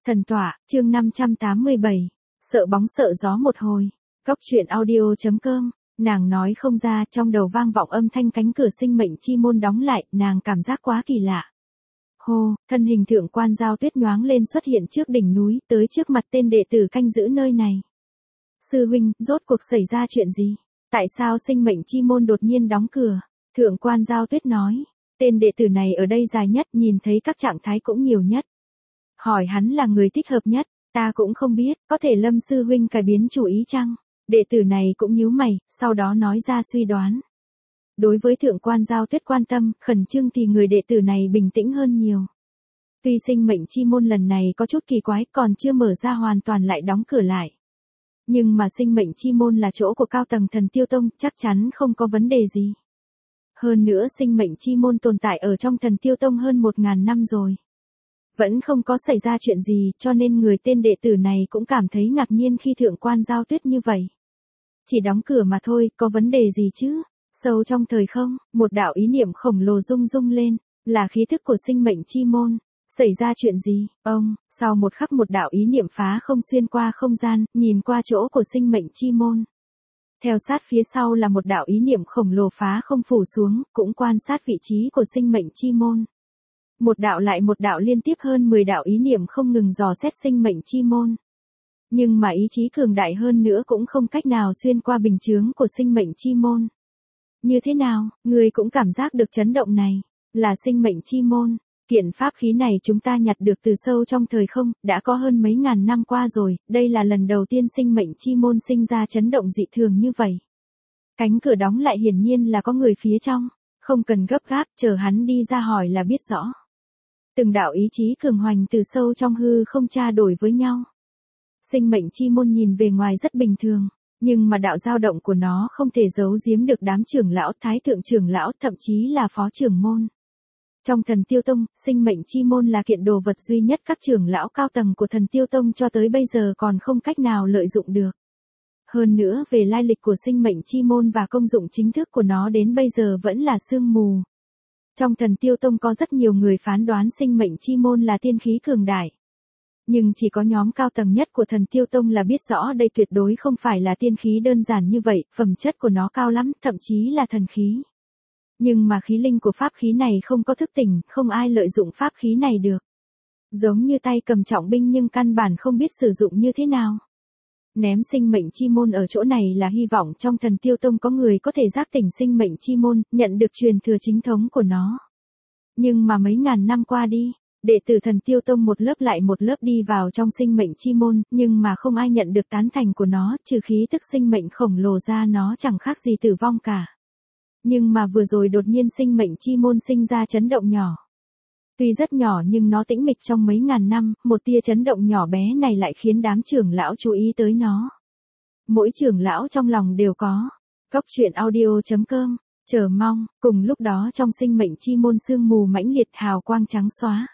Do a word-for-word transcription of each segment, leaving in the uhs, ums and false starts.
Thần tọa, chương năm trăm tám mươi bảy. Sợ bóng sợ gió một hồi. Góc truyện audio.com. Nàng nói không ra, trong đầu vang vọng âm thanh cánh cửa sinh mệnh chi môn đóng lại, nàng cảm giác quá kỳ lạ. Hô, thân hình thượng quan Giao Tuyết nhoáng lên xuất hiện trước đỉnh núi, tới trước mặt tên đệ tử canh giữ nơi này. Sư huynh, rốt cuộc xảy ra chuyện gì? Tại sao sinh mệnh chi môn đột nhiên đóng cửa? Thượng quan Giao Tuyết nói, tên đệ tử này ở đây dài nhất, nhìn thấy các trạng thái cũng nhiều nhất. Hỏi hắn là người thích hợp nhất, ta cũng không biết, có thể Lâm sư huynh cải biến chủ ý chăng? Đệ tử này cũng nhíu mày, sau đó nói ra suy đoán. Đối với thượng quan Giao Tuyết quan tâm, khẩn trương thì người đệ tử này bình tĩnh hơn nhiều. Tuy sinh mệnh chi môn lần này có chút kỳ quái, còn chưa mở ra hoàn toàn lại đóng cửa lại. Nhưng mà sinh mệnh chi môn là chỗ của cao tầng Thần Tiêu Tông, chắc chắn không có vấn đề gì. Hơn nữa sinh mệnh chi môn tồn tại ở trong Thần Tiêu Tông hơn một ngàn năm rồi. Vẫn không có xảy ra chuyện gì, cho nên người tên đệ tử này cũng cảm thấy ngạc nhiên khi thượng quan Giao Tuyết như vậy. Chỉ đóng cửa mà thôi, có vấn đề gì chứ? Sâu trong thời không, một đạo ý niệm khổng lồ rung rung lên, là khí thức của sinh mệnh chi môn. Xảy ra chuyện gì? Ông, sau một khắc một đạo ý niệm phá không xuyên qua không gian, nhìn qua chỗ của sinh mệnh chi môn. Theo sát phía sau là một đạo ý niệm khổng lồ phá không phủ xuống, cũng quan sát vị trí của sinh mệnh chi môn. Một đạo lại một đạo liên tiếp hơn mười đạo ý niệm không ngừng dò xét sinh mệnh chi môn. Nhưng mà ý chí cường đại hơn nữa cũng không cách nào xuyên qua bình chướng của sinh mệnh chi môn. Như thế nào, người cũng cảm giác được chấn động này, là sinh mệnh chi môn. Kiện pháp khí này chúng ta nhặt được từ sâu trong thời không, đã có hơn mấy ngàn năm qua rồi, đây là lần đầu tiên sinh mệnh chi môn sinh ra chấn động dị thường như vậy. Cánh cửa đóng lại hiển nhiên là có người phía trong, không cần gấp gáp, chờ hắn đi ra hỏi là biết rõ. Từng đạo ý chí cường hoành từ sâu trong hư không tra đổi với nhau. Sinh mệnh chi môn nhìn về ngoài rất bình thường, nhưng mà đạo dao động của nó không thể giấu giếm được đám trưởng lão, thái thượng trưởng lão, thậm chí là phó trưởng môn. Trong Thần Tiêu Tông, sinh mệnh chi môn là kiện đồ vật duy nhất các trưởng lão cao tầng của Thần Tiêu Tông cho tới bây giờ còn không cách nào lợi dụng được. Hơn nữa về lai lịch của sinh mệnh chi môn và công dụng chính thức của nó đến bây giờ vẫn là sương mù. Trong Thần Tiêu Tông có rất nhiều người phán đoán sinh mệnh chi môn là tiên khí cường đại. Nhưng chỉ có nhóm cao tầng nhất của Thần Tiêu Tông là biết rõ đây tuyệt đối không phải là tiên khí đơn giản như vậy, phẩm chất của nó cao lắm, thậm chí là thần khí. Nhưng mà khí linh của pháp khí này không có thức tỉnh, không ai lợi dụng pháp khí này được. Giống như tay cầm trọng binh nhưng căn bản không biết sử dụng như thế nào. Ném sinh mệnh chi môn ở chỗ này là hy vọng trong Thần Tiêu Tông có người có thể giác tỉnh sinh mệnh chi môn, nhận được truyền thừa chính thống của nó. Nhưng mà mấy ngàn năm qua đi, đệ tử Thần Tiêu Tông một lớp lại một lớp đi vào trong sinh mệnh chi môn, nhưng mà không ai nhận được tán thành của nó, trừ khí tức sinh mệnh khổng lồ ra nó chẳng khác gì tử vong cả. Nhưng mà vừa rồi đột nhiên sinh mệnh chi môn sinh ra chấn động nhỏ. Tuy rất nhỏ nhưng nó tĩnh mịch trong mấy ngàn năm, một tia chấn động nhỏ bé này lại khiến đám trưởng lão chú ý tới nó. Mỗi trưởng lão trong lòng đều có. Góc truyện audio.com, chờ mong, cùng lúc đó trong sinh mệnh chi môn sương mù mãnh liệt hào quang trắng xóa.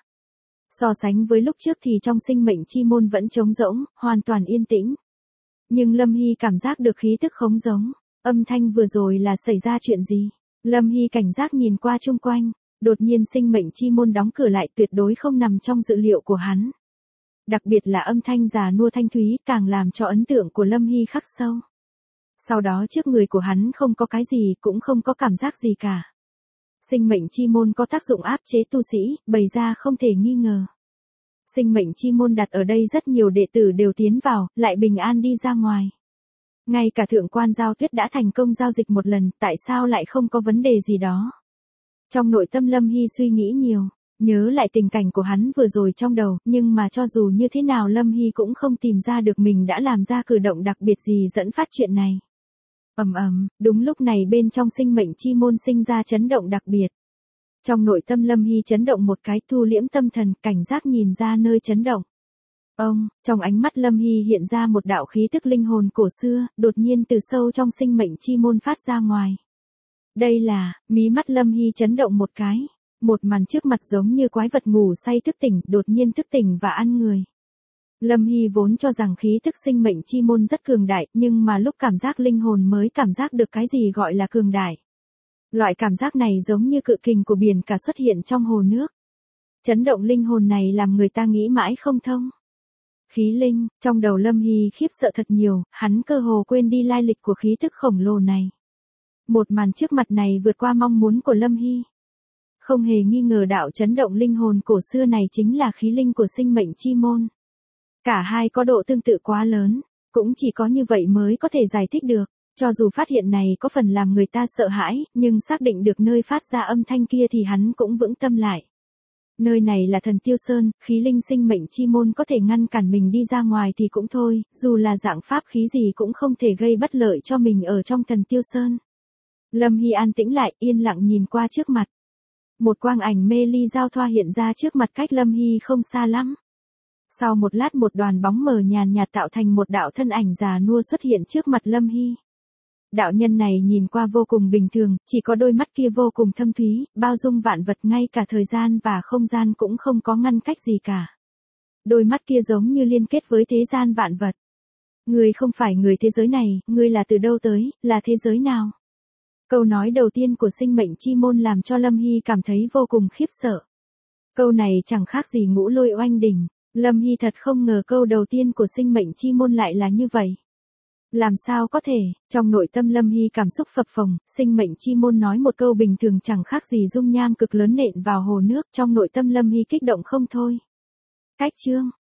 So sánh với lúc trước thì trong sinh mệnh chi môn vẫn trống rỗng, hoàn toàn yên tĩnh. Nhưng Lâm Hy cảm giác được khí tức không giống. Âm thanh vừa rồi là xảy ra chuyện gì? Lâm Hy cảnh giác nhìn qua chung quanh, đột nhiên sinh mệnh chi môn đóng cửa lại tuyệt đối không nằm trong dự liệu của hắn. Đặc biệt là âm thanh già nua thanh thúy càng làm cho ấn tượng của Lâm Hy khắc sâu. Sau đó trước người của hắn không có cái gì cũng không có cảm giác gì cả. Sinh mệnh chi môn có tác dụng áp chế tu sĩ, bày ra không thể nghi ngờ. Sinh mệnh chi môn đặt ở đây rất nhiều đệ tử đều tiến vào, lại bình an đi ra ngoài. Ngay cả thượng quan Giao Tuyết đã thành công giao dịch một lần, tại sao lại không có vấn đề gì đó? Trong nội tâm Lâm Hy suy nghĩ nhiều, nhớ lại tình cảnh của hắn vừa rồi trong đầu, nhưng mà cho dù như thế nào Lâm Hy cũng không tìm ra được mình đã làm ra cử động đặc biệt gì dẫn phát chuyện này. Ầm ầm, đúng lúc này bên trong sinh mệnh chi môn sinh ra chấn động đặc biệt. Trong nội tâm Lâm Hy chấn động một cái, thu liễm tâm thần, cảnh giác nhìn ra nơi chấn động. Ông, trong ánh mắt Lâm Hy hiện ra một đạo khí tức linh hồn cổ xưa, đột nhiên từ sâu trong sinh mệnh chi môn phát ra ngoài. Đây là, mí mắt Lâm Hy chấn động một cái, một màn trước mặt giống như quái vật ngủ say thức tỉnh, đột nhiên thức tỉnh và ăn người. Lâm Hy vốn cho rằng khí tức sinh mệnh chi môn rất cường đại, nhưng mà lúc cảm giác linh hồn mới cảm giác được cái gì gọi là cường đại. Loại cảm giác này giống như cự kình của biển cả xuất hiện trong hồ nước. Chấn động linh hồn này làm người ta nghĩ mãi không thông. Khí linh, trong đầu Lâm Hy khiếp sợ thật nhiều, hắn cơ hồ quên đi lai lịch của khí tức khổng lồ này. Một màn trước mặt này vượt qua mong muốn của Lâm Hy. Không hề nghi ngờ đạo chấn động linh hồn cổ xưa này chính là khí linh của sinh mệnh chi môn. Cả hai có độ tương tự quá lớn, cũng chỉ có như vậy mới có thể giải thích được. Cho dù phát hiện này có phần làm người ta sợ hãi, nhưng xác định được nơi phát ra âm thanh kia thì hắn cũng vững tâm lại. Nơi này là Thần Tiêu Sơn, khí linh sinh mệnh chi môn có thể ngăn cản mình đi ra ngoài thì cũng thôi, dù là dạng pháp khí gì cũng không thể gây bất lợi cho mình ở trong Thần Tiêu Sơn. Lâm Hy an tĩnh lại, yên lặng nhìn qua trước mặt. Một quang ảnh mê ly giao thoa hiện ra trước mặt cách Lâm Hy không xa lắm. Sau một lát một đoàn bóng mờ nhàn nhạt tạo thành một đạo thân ảnh già nua xuất hiện trước mặt Lâm Hy. Đạo nhân này nhìn qua vô cùng bình thường, chỉ có đôi mắt kia vô cùng thâm thúy, bao dung vạn vật, ngay cả thời gian và không gian cũng không có ngăn cách gì cả. Đôi mắt kia giống như liên kết với thế gian vạn vật. Ngươi không phải người thế giới này, ngươi là từ đâu tới, là thế giới nào? Câu nói đầu tiên của sinh mệnh chi môn làm cho Lâm Hy cảm thấy vô cùng khiếp sợ. Câu này chẳng khác gì ngũ lôi oanh đỉnh. Lâm Hy thật không ngờ câu đầu tiên của sinh mệnh chi môn lại là như vậy. Làm sao có thể, trong nội tâm Lâm Hy cảm xúc phập phồng, sinh mệnh chi môn nói một câu bình thường chẳng khác gì dung nham cực lớn nện vào hồ nước, trong nội tâm Lâm Hy kích động không thôi. Cách chương